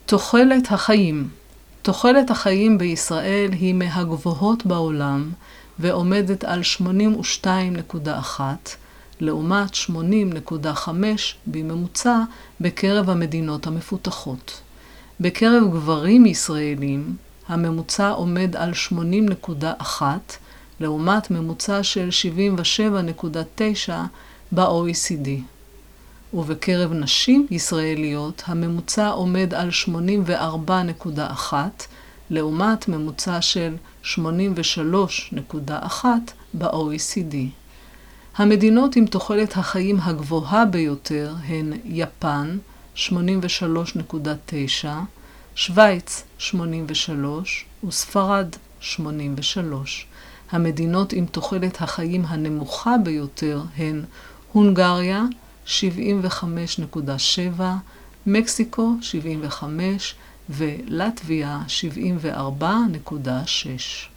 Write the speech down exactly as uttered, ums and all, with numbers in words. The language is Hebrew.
תוחלת החיים. תוחלת החיים בישראל היא מהגבוהות בעולם ועומדת על שמונים ושתיים נקודה אחת, לעומת שמונים נקודה חמש בממוצע בקרב המדינות המפותחות. בקרב גברים ישראלים הממוצע עומד על שמונים נקודה אחת, לעומת ממוצע של שבעים ושבע נקודה תשע ב-או אי סי די. ובקרב נשים ישראליות הממוצע עומד על שמונים וארבע נקודה אחת, לעומת ממוצע של שמונים ושלוש נקודה אחת ב-או אי סי די. המדינות עם תוחלת החיים הגבוהה ביותר הן יפן, שמונים ושלוש נקודה תשע, שוויץ, שמונים ושלוש, וספרד, שמונים ושלוש. המדינות עם תוחלת החיים הנמוכה ביותר הן הונגריה, שבעים וחמש נקודה שבע, מקסיקו, שבעים וחמש, ולטביה, שבעים וארבע נקודה שש.